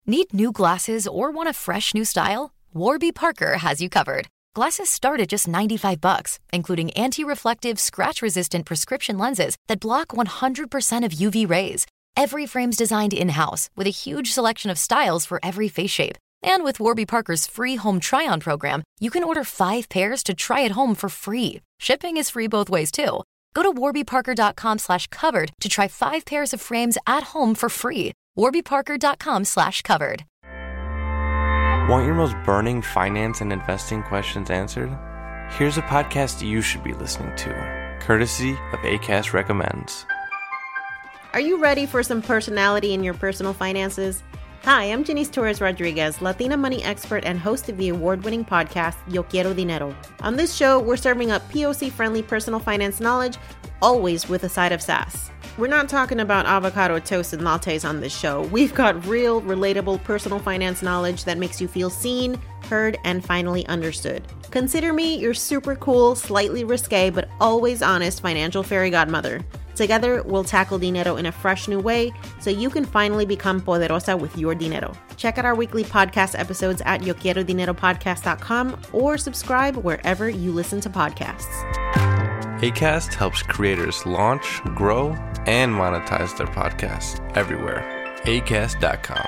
Need new glasses or want a fresh new style? Warby Parker has you covered. Glasses start at just $95, including anti-reflective, scratch-resistant prescription lenses that block 100% of UV rays. Every frame's designed in-house with a huge selection of styles for every face shape. And with Warby Parker's free home try-on program, you can order 5 pairs to try at home for free. Shipping is free both ways, too. Go to warbyparker.com/covered to try 5 pairs of frames at home for free. warbyparker.com/covered. Want your most burning finance and investing questions answered? Here's a podcast you should be listening to, courtesy of Acast Recommends. Are you ready for some personality in your personal finances? Hi, I'm Janice Torres Rodriguez, Latina money expert and host of the award-winning podcast, Yo Quiero Dinero. On this show, we're serving up POC-friendly personal finance knowledge, always with a side of sass. We're not talking about avocado toast and lattes on this show. We've got real, relatable personal finance knowledge that makes you feel seen, heard, and finally understood. Consider me your super cool, slightly risque, but always honest financial fairy godmother. Together, we'll tackle dinero in a fresh new way so you can finally become poderosa with your dinero. Check out our weekly podcast episodes at yoquierodineropodcast.com or subscribe wherever you listen to podcasts. Acast helps creators launch, grow, and monetize their podcasts everywhere. Acast.com.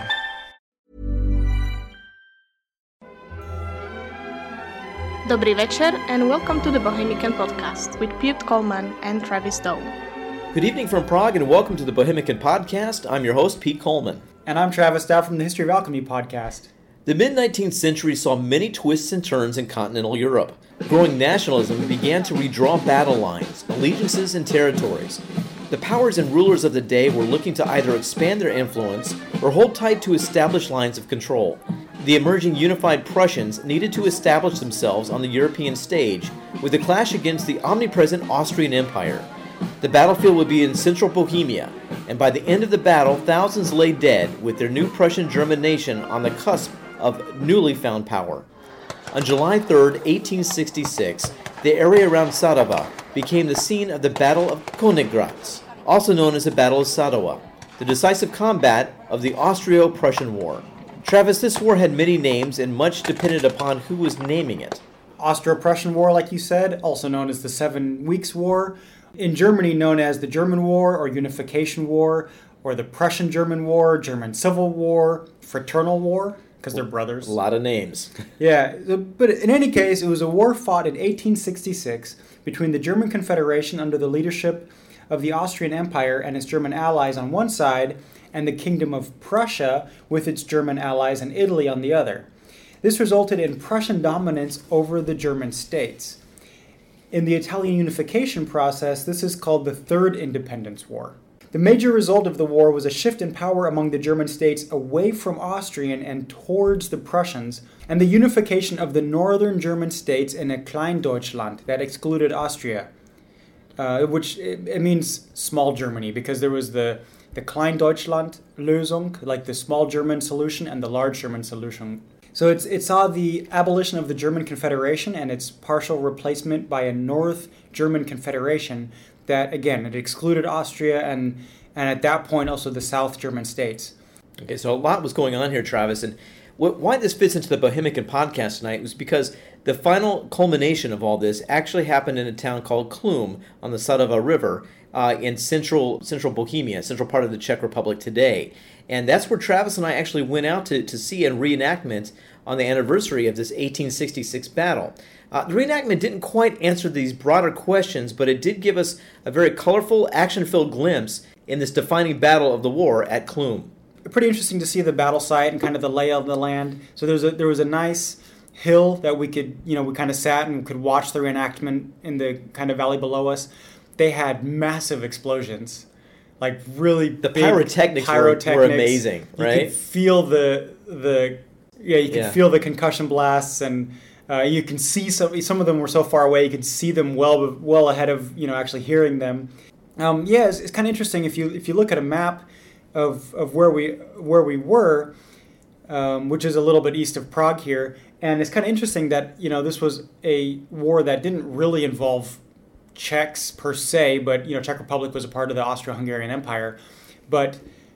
Dobrý večer and welcome to the Bohemican Podcast with Pete Coleman and Travis Dow. Good evening from Prague and welcome to the Bohemican Podcast. I'm your host, Pete Coleman. And I'm Travis Dow from the History of Alchemy podcast. The mid-19th century saw many twists and turns in continental Europe. Growing nationalism began to redraw battle lines, allegiances, and territories. The powers and rulers of the day were looking to either expand their influence or hold tight to established lines of control. The emerging unified Prussians needed to establish themselves on the European stage with a clash against the omnipresent Austrian Empire. The battlefield would be in central Bohemia, and by the end of the battle, thousands lay dead with their new Prussian-German nation on the cusp of newly found power. On July 3, 1866, the area around Sadova became the scene of the Battle of Königgrätz, also known as the Battle of Sadowa, the decisive combat of the Austro-Prussian War. Travis, this war had many names and much depended upon who was naming it. Austro-Prussian War, like you said, also known as the 7 Weeks' War. In Germany, known as the German War or Unification War, or the Prussian-German War, German Civil War, Fraternal War, because they're brothers. A lot of names. Yeah, but in any case, it was a war fought in 1866 between the German Confederation under the leadership of the Austrian Empire and its German allies on one side, and the Kingdom of Prussia with its German allies and Italy on the other. This resulted in Prussian dominance over the German states. In the Italian unification process, this is called the Third Independence War. The major result of the war was a shift in power among the German states away from Austrian and towards the Prussians, and the unification of the northern German states in a Kleindeutschland that excluded Austria, which it means small Germany, because there was the Kleindeutschland-Lösung, like the small German solution, and the large German solution. So it saw the abolition of the German Confederation and its partial replacement by a North German Confederation that, again, it excluded Austria and at that point also the South German states. Okay, so a lot was going on here, Travis, and why this fits into the Bohemican Podcast tonight was because the final culmination of all this actually happened in a town called Chlum on the Sadova River in central Bohemia, central part of the Czech Republic today. And that's where Travis and I actually went out to see a reenactment on the anniversary of this 1866 battle. The reenactment didn't quite answer these broader questions, but it did give us a very colorful, action-filled glimpse in this defining battle of the war at Chlum. Pretty interesting to see the battle site and kind of the layout of the land. So there was a nice hill that we could, we kind of sat and could watch the reenactment in the kind of valley below us. They had massive explosions. Like really the big pyrotechnics were amazing, right? You could feel feel the concussion blasts, and you can see some of them were so far away you could see them well ahead of actually hearing them. It's kind of interesting if you look at a map of where we were, which is a little bit east of Prague here, and it's kind of interesting that this was a war that didn't really involve Czechs per se, but Czech Republic was a part of the Austro-Hungarian Empire. But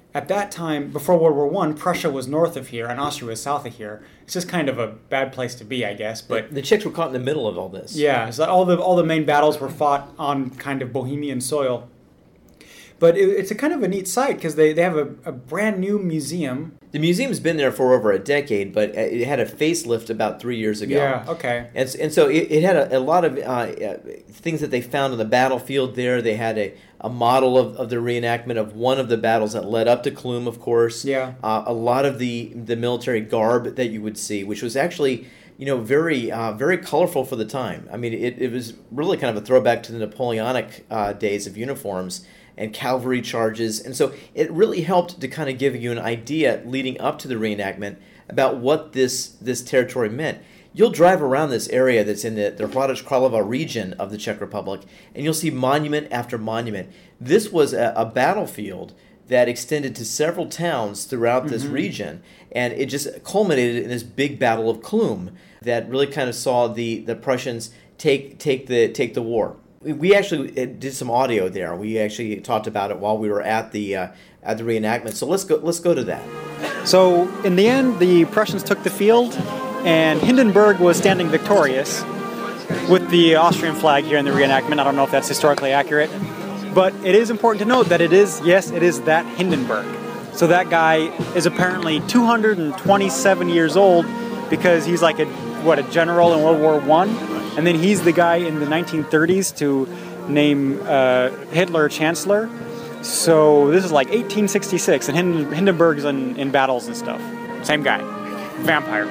at that time, before World War I, Prussia was north of here and Austria was south of here. It's just kind of a bad place to be, I guess. But the Czechs were caught in the middle of all this. Yeah, so all the main battles were fought on kind of Bohemian soil. But it's a kind of a neat site because they have a brand new museum. The museum's been there for over a decade, but it had a facelift about 3 years ago. Yeah, okay. And so it had a lot of things that they found on the battlefield there. They had a model of the reenactment of one of the battles that led up to Kulm, of course. Yeah. A lot of the military garb that you would see, which was actually very colorful for the time. I mean, it was really kind of a throwback to the Napoleonic days of uniforms and cavalry charges. And so it really helped to kind of give you an idea leading up to the reenactment about what this territory meant. You'll drive around this area that's in the Hradec Králové region of the Czech Republic, and you'll see monument after monument. This was a battlefield that extended to several towns throughout this region, and it just culminated in this big battle of Kulm that really kind of saw the Prussians take the war. We actually did some audio there. We actually talked about it while we were at the reenactment. So let's go to that. So in the end, the Prussians took the field, and Hindenburg was standing victorious with the Austrian flag here in the reenactment. I don't know if that's historically accurate, but it is important to note that it is that Hindenburg. So that guy is apparently 227 years old because he's like a general in World War I. And then he's the guy in the 1930s to name Hitler Chancellor. So this is like 1866, and Hindenburg's in battles and stuff. Same guy. Vampire.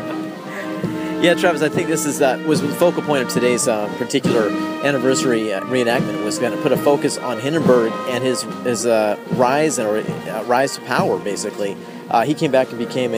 Yeah, Travis, I think this was the focal point of today's particular anniversary reenactment. Was going to put a focus on Hindenburg and his rise to power, basically. He came back and became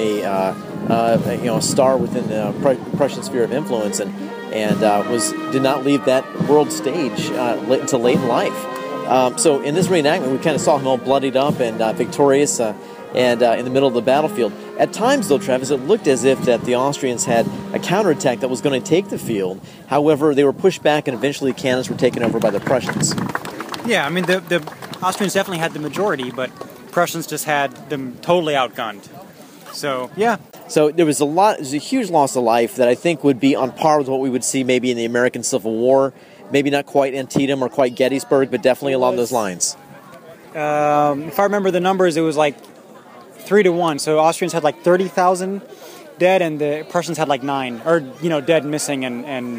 a star within the Prussian sphere of influence, and did not leave that world stage until late in life. So in this reenactment, we kind of saw him all bloodied up and victorious and in the middle of the battlefield. At times, though, Travis, it looked as if that the Austrians had a counterattack that was going to take the field. However, they were pushed back, and eventually cannons were taken over by the Prussians. Yeah, I mean, the Austrians definitely had the majority, but Prussians just had them totally outgunned. So, yeah. So there was a huge loss of life that I think would be on par with what we would see maybe in the American Civil War. Maybe not quite Antietam or quite Gettysburg, but definitely along those lines. If I remember the numbers, it was like 3-1. So Austrians had like 30,000 dead, and the Prussians had like 9, or dead, missing, and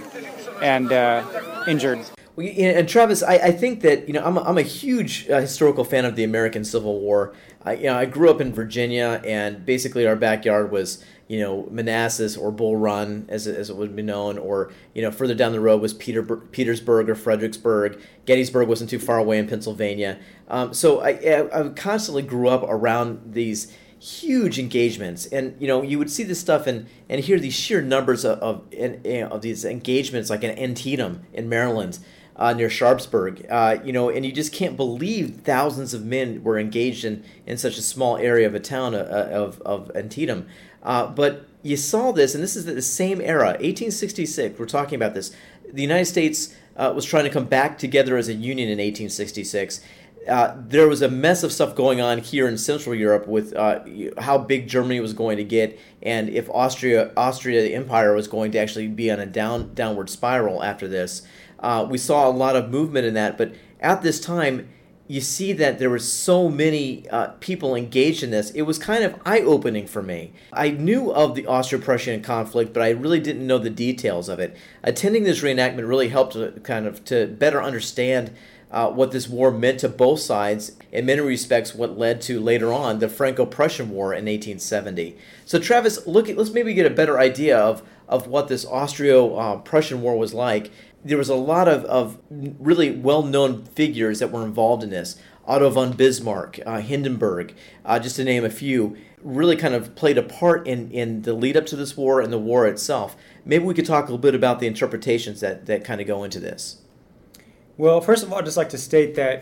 injured. Well, and Travis, I think that I'm a huge historical fan of the American Civil War. I grew up in Virginia, and basically our backyard was Manassas or Bull Run, as it would be known, or further down the road was Petersburg or Fredericksburg. Gettysburg wasn't too far away in Pennsylvania. So I constantly grew up around these huge engagements, and you would see this stuff and hear these sheer numbers of these engagements, like in Antietam in Maryland. Near Sharpsburg, and you just can't believe thousands of men were engaged in such a small area of a town of Antietam. But you saw this, and this is the same era, 1866, we're talking about this. The United States was trying to come back together as a union in 1866. There was a mess of stuff going on here in Central Europe with how big Germany was going to get, and if Austria, the empire, was going to actually be on a downward spiral after this. We saw a lot of movement in that, but at this time, you see that there were so many people engaged in this. It was kind of eye-opening for me. I knew of the Austro-Prussian conflict, but I really didn't know the details of it. Attending this reenactment really helped to better understand what this war meant to both sides, in many respects what led to later on the Franco-Prussian War in 1870. So Travis, let's maybe get a better idea of what this Austro-Prussian War was like. There was a lot of really well-known figures that were involved in this. Otto von Bismarck, Hindenburg, just to name a few, really kind of played a part in the lead up to this war and the war itself. Maybe we could talk a little bit about the interpretations that kind of go into this. Well, first of all, I'd just like to state that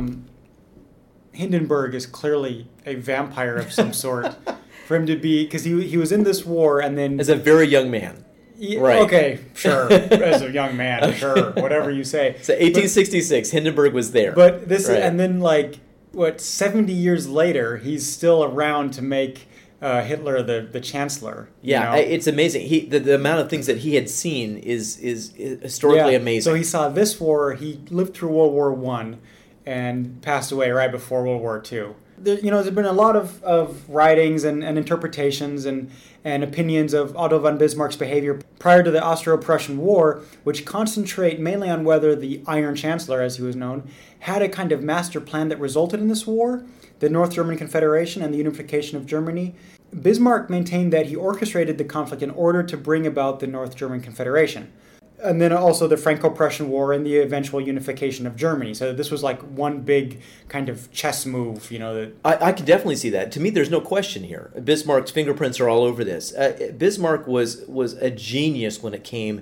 Hindenburg is clearly a vampire of some sort. For him to be, because he was in this war and then... As a very young man. Right. Okay, sure. As a young man, sure. Whatever you say. So 1866, Hindenburg was there. But this, right. And then 70 years later, he's still around to make Hitler the chancellor. Yeah, it's amazing. The amount of things that he had seen is historically amazing. So he saw this war. He lived through World War I and passed away right before World War II. There's been a lot of writings and interpretations and opinions of Otto von Bismarck's behavior prior to the Austro-Prussian War, which concentrate mainly on whether the Iron Chancellor, as he was known, had a kind of master plan that resulted in this war, the North German Confederation and the unification of Germany. Bismarck maintained that he orchestrated the conflict in order to bring about the North German Confederation. And then also the Franco-Prussian War and the eventual unification of Germany. So this was like one big kind of chess move, I can definitely see that. To me, there's no question here. Bismarck's fingerprints are all over this. Bismarck was a genius when it came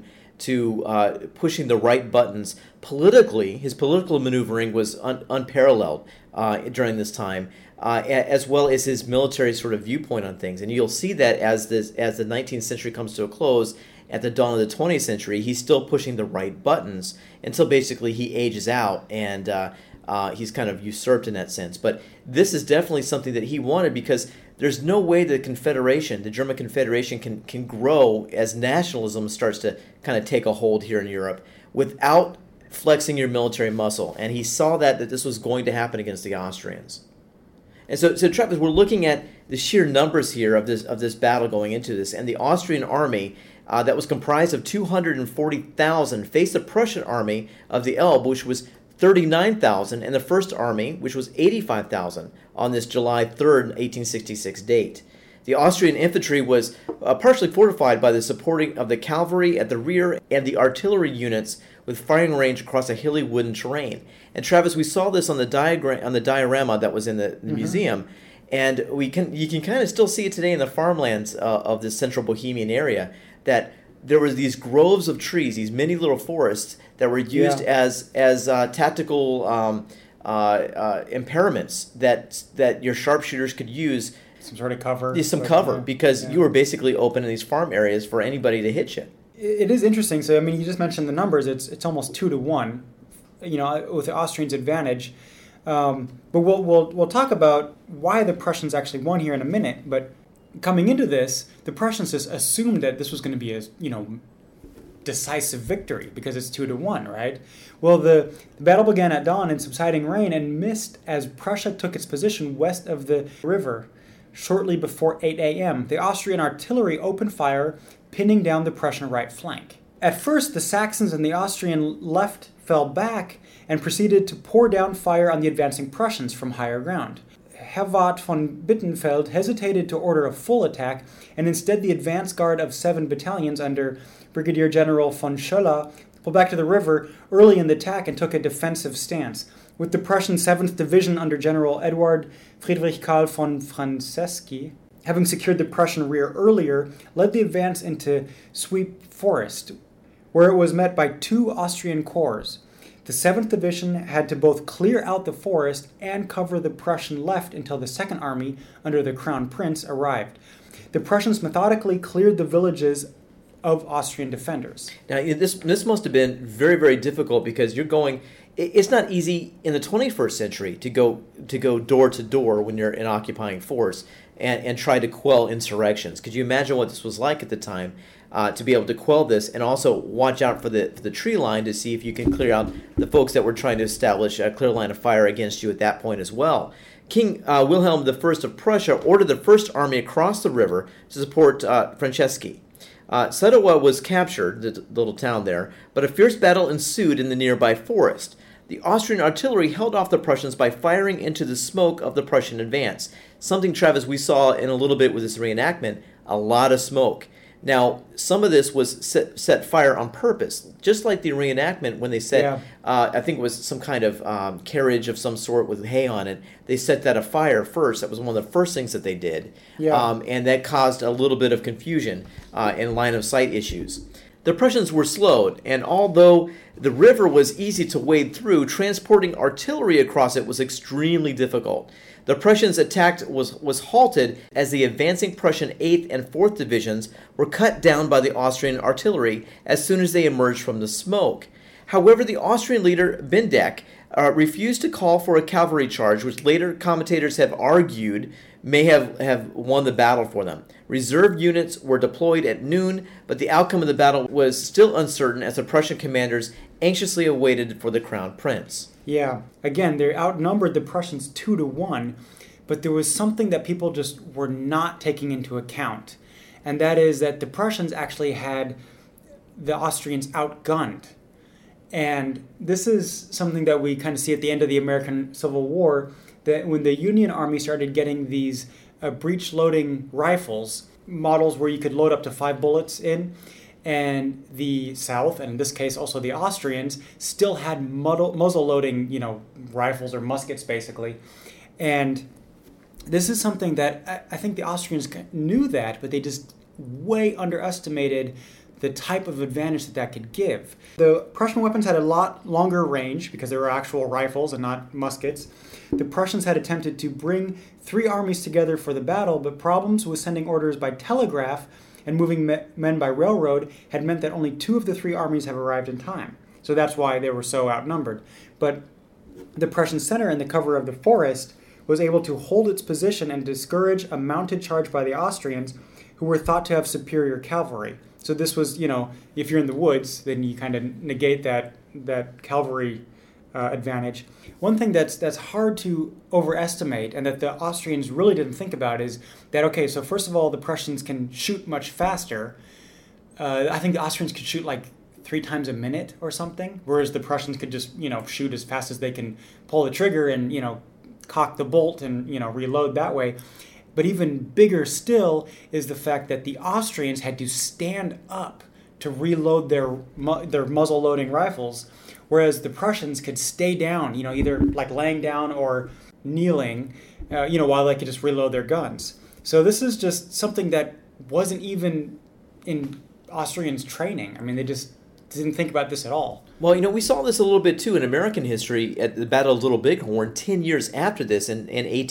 to pushing the right buttons politically. His political maneuvering was unparalleled during this time, as well as his military sort of viewpoint on things. And you'll see that as the 19th century comes to a close, at the dawn of the 20th century, he's still pushing the right buttons until basically he ages out and he's kind of usurped in that sense. But this is definitely something that he wanted, because there's no way the German Confederation can grow as nationalism starts to kind of take a hold here in Europe without flexing your military muscle. And he saw that this was going to happen against the Austrians. And so Travis, we're looking at the sheer numbers here of this battle going into this, and the Austrian army that was comprised of 240,000 faced the Prussian army of the Elbe, which was 39,000, and the First Army, which was 85,000 on this July 3rd, 1866 date. The Austrian infantry was partially fortified by the supporting of the cavalry at the rear and the artillery units with firing range across a hilly wooden terrain. And Travis, we saw this on the diorama that was in the museum, and you can kind of still see it today in the farmlands of the central Bohemian area, that there was these groves of trees, these many little forests that were used as tactical impairments that your sharpshooters could use. Some sort of cover. Because you were basically open in these farm areas for anybody to hit you. It is interesting. So, you just mentioned the numbers. It's almost 2-1, with the Austrians' advantage. But we'll talk about why the Prussians actually won here in a minute. But coming into this, the Prussians just assumed that this was going to be a decisive victory because it's 2-1, right? Well, the battle began at dawn in subsiding rain and missed as Prussia took its position west of the river. Shortly before 8 a.m., the Austrian artillery opened fire, pinning down the Prussian right flank. At first, the Saxons and the Austrian left fell back and proceeded to pour down fire on the advancing Prussians from higher ground. Herwart von Bittenfeld hesitated to order a full attack, and instead the advance guard of 7 battalions under Brigadier General von Schoeller pulled back to the river early in the attack and took a defensive stance, with the Prussian 7th Division under General Eduard Friedrich Karl von Franceschi, having secured the Prussian rear earlier, led the advance into Sweep Forest, where it was met by 2 Austrian corps. The 7th Division had to both clear out the forest and cover the Prussian left until the Second Army, under the Crown Prince, arrived. The Prussians methodically cleared the villages of Austrian defenders. Now, this must have been very, very difficult, because it's not easy in the 21st century to go door to door when you're an occupying force and try to quell insurrections. Could you imagine what this was like at the time? To be able to quell this, and also watch out for the tree line to see if you can clear out the folks that were trying to establish a clear line of fire against you at that point as well. King Wilhelm I of Prussia ordered the First Army across the river to support Franceschi. Sadowa was captured, the little town there, but a fierce battle ensued in the nearby forest. The Austrian artillery held off the Prussians by firing into the smoke of the Prussian advance. Something, Travis, we saw in a little bit with this reenactment, a lot of smoke. Now, some of this was set fire on purpose, just like the reenactment when they set, I think it was some kind of carriage of some sort with hay on it. They set that afire first. That was one of the first things that they did. And that caused a little bit of confusion and line of sight issues. The Prussians were slowed, and although the river was easy to wade through, transporting artillery across it was extremely difficult. The Prussians' attack was halted as the advancing Prussian 8th and 4th Divisions were cut down by the Austrian artillery as soon as they emerged from the smoke. However, the Austrian leader, Bendeck, refused to call for a cavalry charge, which later commentators have argued may have won the battle for them. Reserve units were deployed at noon, but the outcome of the battle was still uncertain as the Prussian commanders anxiously awaited for the crown prince. Yeah, again, they outnumbered the Prussians 2-1, but there was something that people just were not taking into account, and that is that the Prussians actually had the Austrians outgunned. And this is something that we kind of see at the end of the American Civil War, that when the Union Army started getting these breech-loading rifles, models where you could load up to 5 bullets in, and the South, and in this case also the Austrians, still had muzzle-loading, rifles or muskets basically. And this is something that I think the Austrians knew that, but they just way underestimated the type of advantage that could give. The Prussian weapons had a lot longer range because they were actual rifles and not muskets. The Prussians had attempted to bring 3 armies together for the battle, but problems with sending orders by telegraph and moving men by railroad had meant that only 2 of the 3 armies have arrived in time. So that's why they were so outnumbered. But the Prussian center, in the cover of the forest, was able to hold its position and discourage a mounted charge by the Austrians, who were thought to have superior cavalry. So this was, if you're in the woods, then you kind of negate that cavalry advantage. One thing that's hard to overestimate and that the Austrians really didn't think about is that, okay, so first of all, the Prussians can shoot much faster. I think the Austrians could shoot like 3 times a minute or something, whereas the Prussians could just, shoot as fast as they can pull the trigger and, cock the bolt and, reload that way. But even bigger still is the fact that the Austrians had to stand up to reload their muzzle-loading rifles, whereas the Prussians could stay down, either like laying down or kneeling, while they could just reload their guns. So this is just something that wasn't even in Austrians' training. I mean, they just didn't think about this at all. Well, we saw this a little bit too in American history at the Battle of Little Bighorn 10 years after this in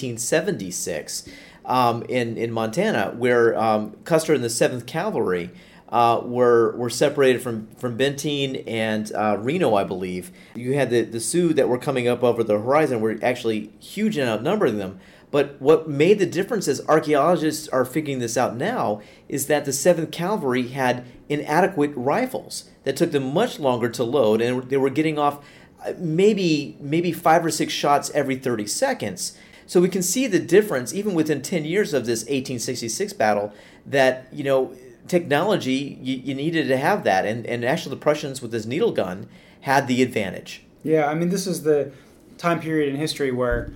1876. In Montana, where Custer and the 7th Cavalry were separated from Benteen and Reno, I believe. You had the Sioux that were coming up over the horizon were actually huge and outnumbering them. But what made the difference, as archaeologists are figuring this out now, is that the 7th Cavalry had inadequate rifles that took them much longer to load, and they were getting off maybe 5 or 6 shots every 30 seconds. So we can see the difference, even within 10 years of this 1866 battle, that, technology, you needed to have that. And actually the Prussians with this needle gun had the advantage. Yeah, I mean, this is the time period in history where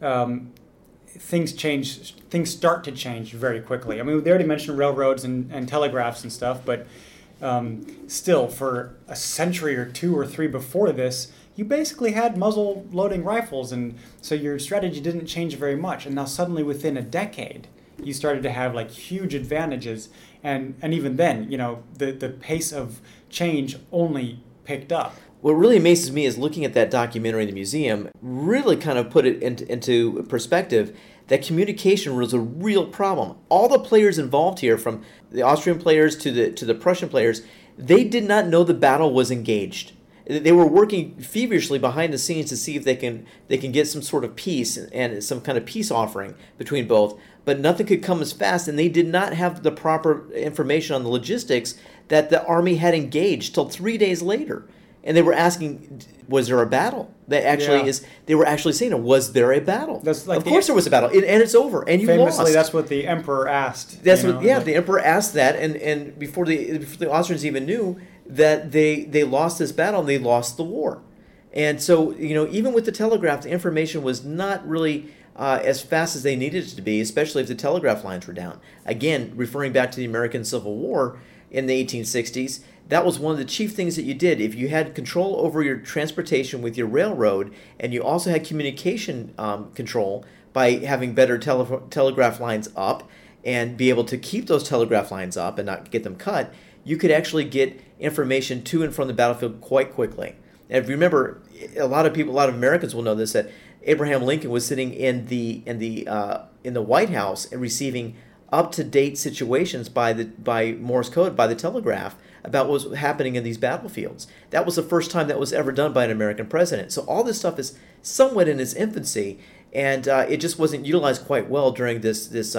things start to change very quickly. I mean, they already mentioned railroads and telegraphs and stuff, but still, for a century or 2 or 3 before this, you basically had muzzle-loading rifles, and so your strategy didn't change very much. And now suddenly, within a decade, you started to have like huge advantages, and even then, the pace of change only picked up. What really amazes me is looking at that documentary in the museum, really kind of put it into perspective that communication was a real problem. All the players involved here, from the Austrian players to the Prussian players, they did not know the battle was engaged. They were working feverishly behind the scenes to see if they can get some sort of peace and some kind of peace offering between both, but nothing could come as fast, and they did not have the proper information on the logistics that the army had engaged till 3 days later. And they were asking, was there a battle? They were actually saying, was there a battle? Of course there was a battle, and it's over, and you lost. Famously, that's what the emperor asked. The emperor asked that, and before the Austrians even knew that they lost this battle and they lost the war. And so, even with the telegraph, the information was not really as fast as they needed it to be, especially if the telegraph lines were down. Again, referring back to the American Civil War in the 1860s, that was one of the chief things that you did. If you had control over your transportation with your railroad, and you also had communication control by having better telegraph lines up and be able to keep those telegraph lines up and not get them cut, you could actually get information to and from the battlefield quite quickly. And if you remember, a lot of Americans will know this, that Abraham Lincoln was sitting in the White House and receiving up-to-date situations by Morse code, by the telegraph, about what was happening in these battlefields. That was the first time that was ever done by an American president. So all this stuff is somewhat in its infancy, and it just wasn't utilized quite well during this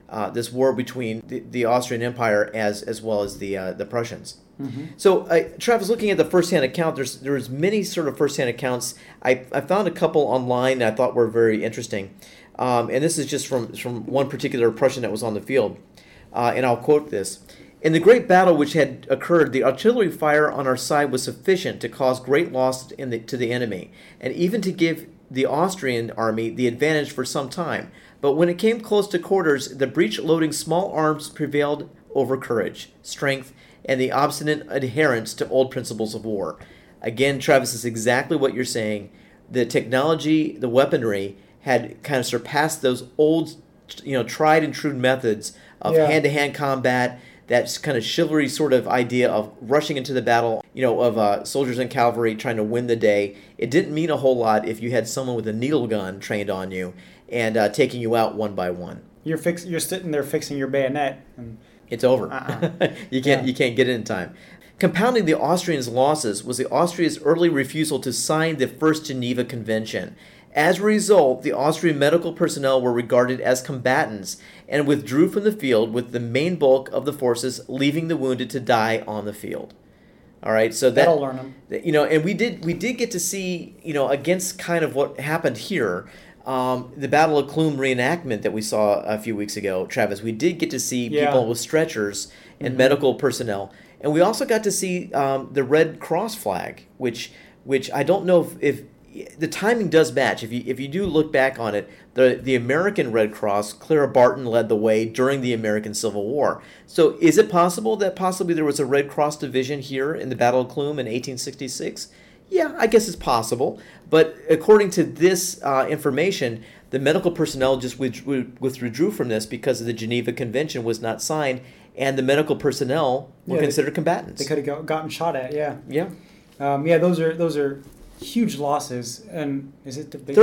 war between the Austrian Empire as well as the Prussians. Mm-hmm. So, Travis, looking at the first-hand account, there's many sort of first-hand accounts. I found a couple online that I thought were very interesting, and this is just from one particular Prussian that was on the field, and I'll quote this. In the great battle which had occurred, the artillery fire on our side was sufficient to cause great loss to the enemy, and even to give the Austrian army the advantage for some time. But when it came close to quarters, the breech-loading small arms prevailed over courage, strength, and the obstinate adherence to old principles of war. Again, Travis, is exactly what you're saying. The technology, the weaponry, had kind of surpassed those old, tried and true methods of hand-to-hand combat, that kind of chivalry sort of idea of rushing into the battle, of soldiers and cavalry trying to win the day. It didn't mean a whole lot if you had someone with a needle gun trained on you and taking you out one by one. You're sitting there fixing your bayonet, and it's over. You can't get it in time. Compounding the Austrians' losses was Austria's early refusal to sign the First Geneva Convention. As a result, the Austrian medical personnel were regarded as combatants and withdrew from the field, with the main bulk of the forces leaving the wounded to die on the field. All right, so that'll learn them. And we did get to see, against kind of what happened here, the Battle of Cloum reenactment that we saw a few weeks ago, Travis. We did get to see people with stretchers and medical personnel, and we also got to see the Red Cross flag, which I don't know if the timing does match. If you do look back on it, the American Red Cross, Clara Barton led the way during the American Civil War. So is it possible that possibly there was a Red Cross division here in the Battle of Cloum in 1866? Yeah, I guess it's possible. But according to this information, the medical personnel just withdrew from this because the Geneva Convention was not signed, and the medical personnel were considered combatants. They could have gotten shot at, yeah. Yeah. Those are huge losses. And is it the biggest?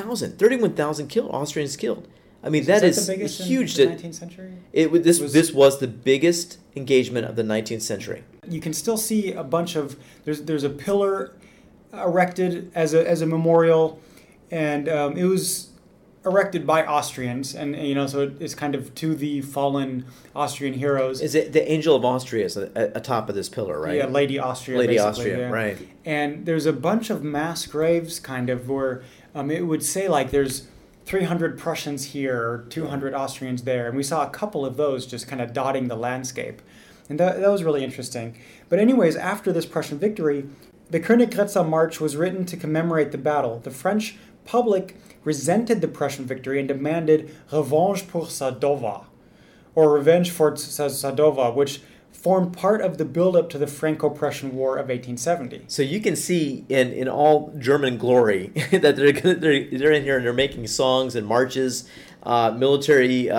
31,000 killed, Austrians killed. I mean, that is the biggest huge. In the 19th century? This was the biggest engagement of the 19th century. You can still see a bunch of there's a pillar erected as a memorial, and it was erected by Austrians, and so it's kind of to the fallen Austrian heroes. Is it the Angel of Austria is atop of this pillar, right? Yeah, Lady Austria. Lady Austria, right. And there's a bunch of mass graves, kind of, where it would say like there's 300 Prussians here or 200 Austrians there, and we saw a couple of those just kind of dotting the landscape, and that was really interesting. But anyways, after this Prussian victory, the Königgrätzer March was written to commemorate the battle. The French public resented the Prussian victory and demanded revanche pour Sadova, or revenge for Sadova, which formed part of the build-up to the Franco-Prussian War of 1870. So you can see in all German glory that they're in here and they're making songs and marches, military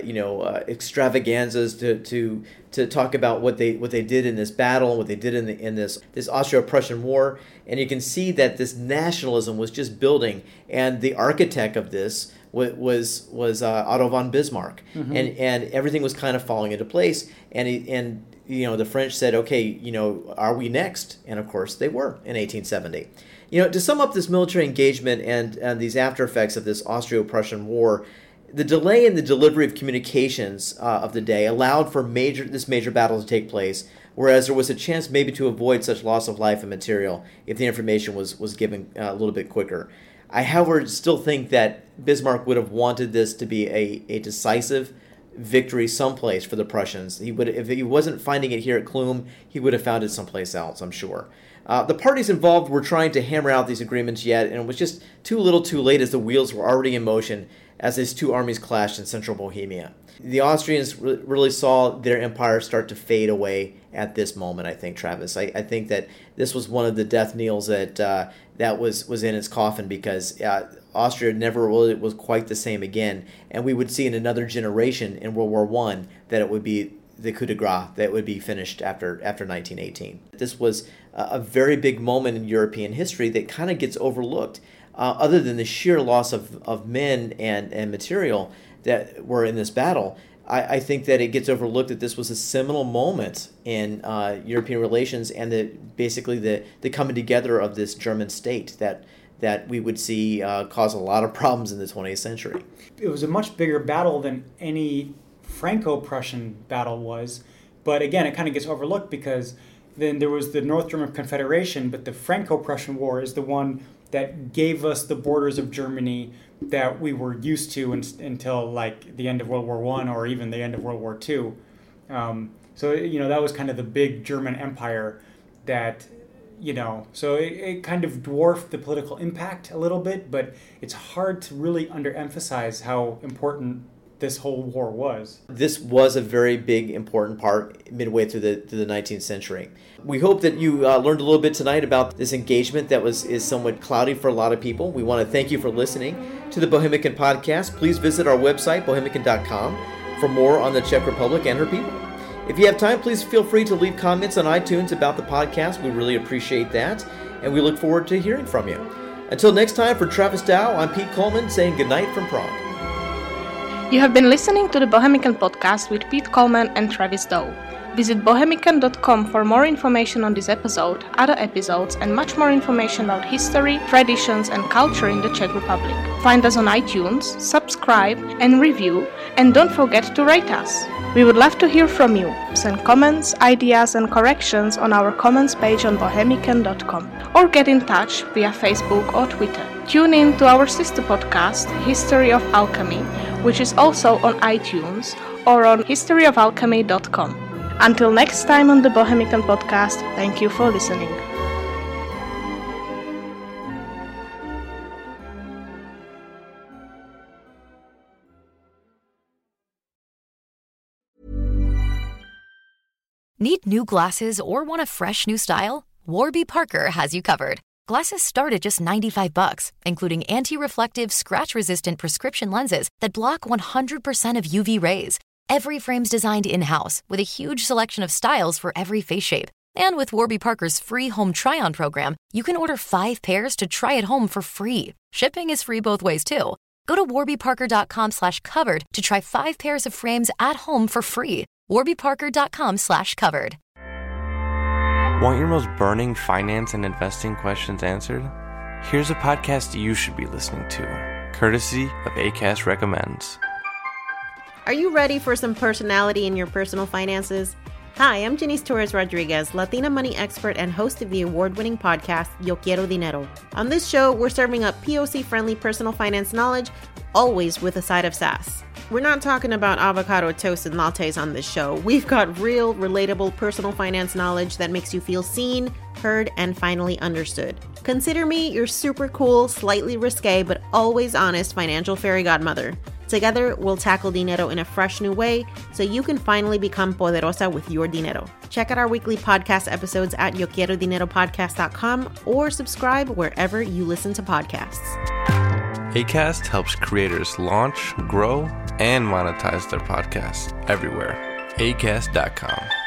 extravaganzas to talk about what they did in this battle and what they did in this Austro-Prussian War, and you can see that this nationalism was just building, and the architect of this was Otto von Bismarck, and everything was kind of falling into place, and the French said, okay, are we next? And of course they were in 1870. To sum up this military engagement and these after effects of this Austro-Prussian War, the delay in the delivery of communications of the day allowed for this major battle to take place, whereas there was a chance maybe to avoid such loss of life and material if the information was given a little bit quicker. I, however, still think that Bismarck would have wanted this to be a decisive victory someplace for the Prussians. If he wasn't finding it here at Cloum, he would have found it someplace else, I'm sure. The parties involved were trying to hammer out these agreements yet, and it was just too little too late as the wheels were already in motion as these two armies clashed in central Bohemia. The Austrians really saw their empire start to fade away at this moment, I think, Travis. I think that this was one of the death kneels that was in its coffin, because Austria never really was quite the same again, and we would see in another generation in World War I that it would be the coup de grace that would be finished after 1918. This was a very big moment in European history that kind of gets overlooked, other than the sheer loss of men and material that were in this battle. I think that it gets overlooked that this was a seminal moment in European relations and basically the coming together of this German state that we would see cause a lot of problems in the 20th century. It was a much bigger battle than any Franco-Prussian battle was, but again, it kind of gets overlooked because then there was the North German Confederation, but the Franco-Prussian War is the one that gave us the borders of Germany that we were used to until like the end of World War I or even the end of World War II. So, that was kind of the big German empire that, so it kind of dwarfed the political impact a little bit, but it's hard to really underemphasize how important this whole war was. This was a very big, important part midway through the 19th century. We hope that you learned a little bit tonight about this engagement that is somewhat cloudy for a lot of people. We want to thank you for listening to the Bohemican Podcast. Please visit our website, bohemican.com, for more on the Czech Republic and her people. If you have time, please feel free to leave comments on iTunes about the podcast. We really appreciate that, and we look forward to hearing from you. Until next time, for Travis Dow, I'm Pete Coleman saying goodnight from Prague. You have been listening to the Bohemican Podcast with Pete Coleman and Travis Dow. Visit bohemican.com for more information on this episode, other episodes, and much more information about history, traditions, and culture in the Czech Republic. Find us on iTunes, subscribe, and review, and don't forget to rate us. We would love to hear from you. Send comments, ideas, and corrections on our comments page on bohemican.com, or get in touch via Facebook or Twitter. Tune in to our sister podcast, History of Alchemy, which is also on iTunes or on historyofalchemy.com. Until next time on the Bohemican Podcast, thank you for listening. Need new glasses or want a fresh new style? Warby Parker has you covered. Glasses start at just $95, including anti-reflective, scratch-resistant prescription lenses that block 100% of UV rays. Every frame's designed in-house with a huge selection of styles for every face shape. And with Warby Parker's free home try-on program, you can order 5 pairs to try at home for free. Shipping is free both ways, too. Go to warbyparker.com/covered to try 5 pairs of frames at home for free. warbyparker.com/covered. Want your most burning finance and investing questions answered? Here's a podcast you should be listening to, courtesy of Acast Recommends. Are you ready for some personality in your personal finances? Hi, I'm Janice Torres Rodriguez, Latina money expert and host of the award-winning podcast, Yo Quiero Dinero. On this show, we're serving up POC-friendly personal finance knowledge, always with a side of sass. We're not talking about avocado toast and lattes on this show. We've got real, relatable personal finance knowledge that makes you feel seen, heard, and finally understood. Consider me your super cool, slightly risque, but always honest financial fairy godmother. Together, we'll tackle dinero in a fresh new way so you can finally become poderosa with your dinero. Check out our weekly podcast episodes at yoquierodineropodcast.com or subscribe wherever you listen to podcasts. Acast helps creators launch, grow, and monetize their podcasts everywhere. Acast.com.